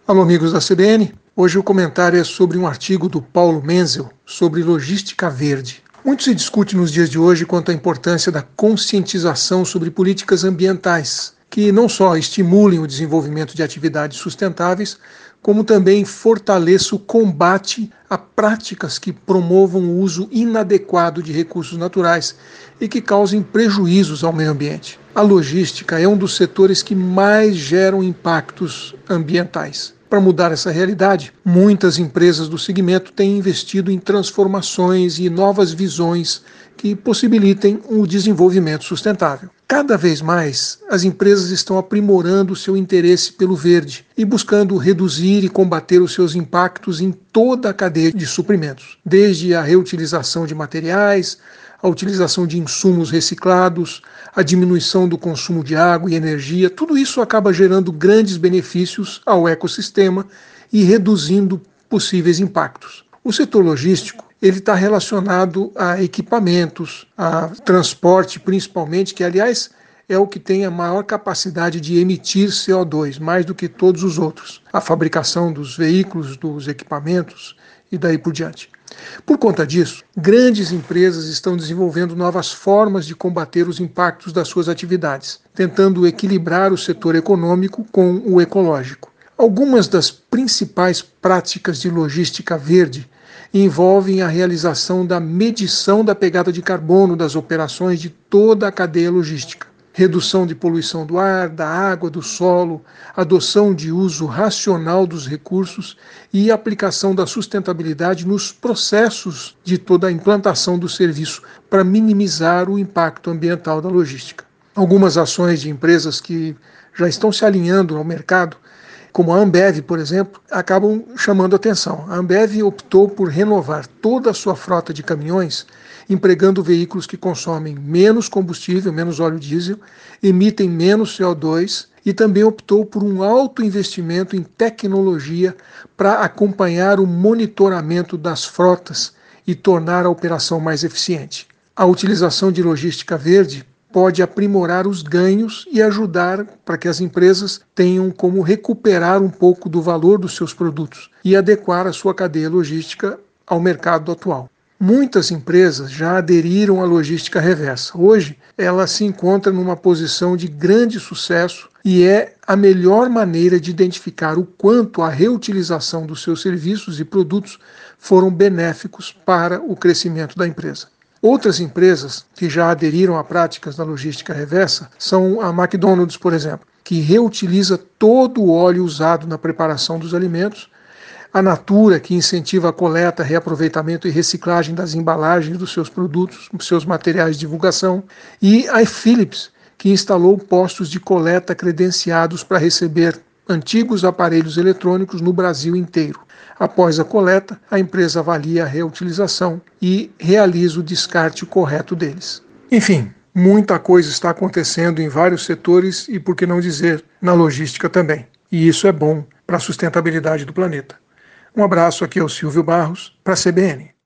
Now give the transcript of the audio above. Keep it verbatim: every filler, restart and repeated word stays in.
Alô, amigos da C B N. Hoje o comentário é sobre um artigo do Paulo Menzel sobre logística verde. Muito se discute nos dias de hoje quanto à importância da conscientização sobre políticas ambientais, que não só estimulem o desenvolvimento de atividades sustentáveis, como também fortaleçam o combate a práticas que promovam o uso inadequado de recursos naturais e que causem prejuízos ao meio ambiente. A logística é um dos setores que mais geram impactos ambientais. Para mudar essa realidade, muitas empresas do segmento têm investido em transformações e novas visões que possibilitem o desenvolvimento sustentável. Cada vez mais, as empresas estão aprimorando seu interesse pelo verde e buscando reduzir e combater os seus impactos em toda a cadeia de suprimentos, desde a reutilização de materiais, a utilização de insumos reciclados, a diminuição do consumo de água e energia. Tudo isso acaba gerando grandes benefícios ao ecossistema e reduzindo possíveis impactos. O setor logístico ele está relacionado a equipamentos, a transporte principalmente, que aliás é o que tem a maior capacidade de emitir C O dois, mais do que todos os outros. A fabricação dos veículos, dos equipamentos e daí por diante. Por conta disso, grandes empresas estão desenvolvendo novas formas de combater os impactos das suas atividades, tentando equilibrar o setor econômico com o ecológico. Algumas das principais práticas de logística verde envolvem a realização da medição da pegada de carbono das operações de toda a cadeia logística, redução de poluição do ar, da água, do solo, adoção de uso racional dos recursos e aplicação da sustentabilidade nos processos de toda a implantação do serviço para minimizar o impacto ambiental da logística. Algumas ações de empresas que já estão se alinhando ao mercado, como a Ambev, por exemplo, acabam chamando atenção. A Ambev optou por renovar toda a sua frota de caminhões, empregando veículos que consomem menos combustível, menos óleo diesel, emitem menos C O dois e também optou por um alto investimento em tecnologia para acompanhar o monitoramento das frotas e tornar a operação mais eficiente. A utilização de logística verde pode aprimorar os ganhos e ajudar para que as empresas tenham como recuperar um pouco do valor dos seus produtos e adequar a sua cadeia logística ao mercado atual. Muitas empresas já aderiram à logística reversa. Hoje, ela se encontra numa posição de grande sucesso e é a melhor maneira de identificar o quanto a reutilização dos seus serviços e produtos foram benéficos para o crescimento da empresa. Outras empresas que já aderiram a práticas da logística reversa são a McDonald's, por exemplo, que reutiliza todo o óleo usado na preparação dos alimentos, a Natura, que incentiva a coleta, reaproveitamento e reciclagem das embalagens dos seus produtos, dos seus materiais de divulgação, e a Philips, que instalou postos de coleta credenciados para receber antigos aparelhos eletrônicos no Brasil inteiro. Após a coleta, a empresa avalia a reutilização e realiza o descarte correto deles. Enfim, muita coisa está acontecendo em vários setores e, por que não dizer, na logística também. E isso é bom para a sustentabilidade do planeta. Um abraço, aqui é o Silvio Barros, para a C B N.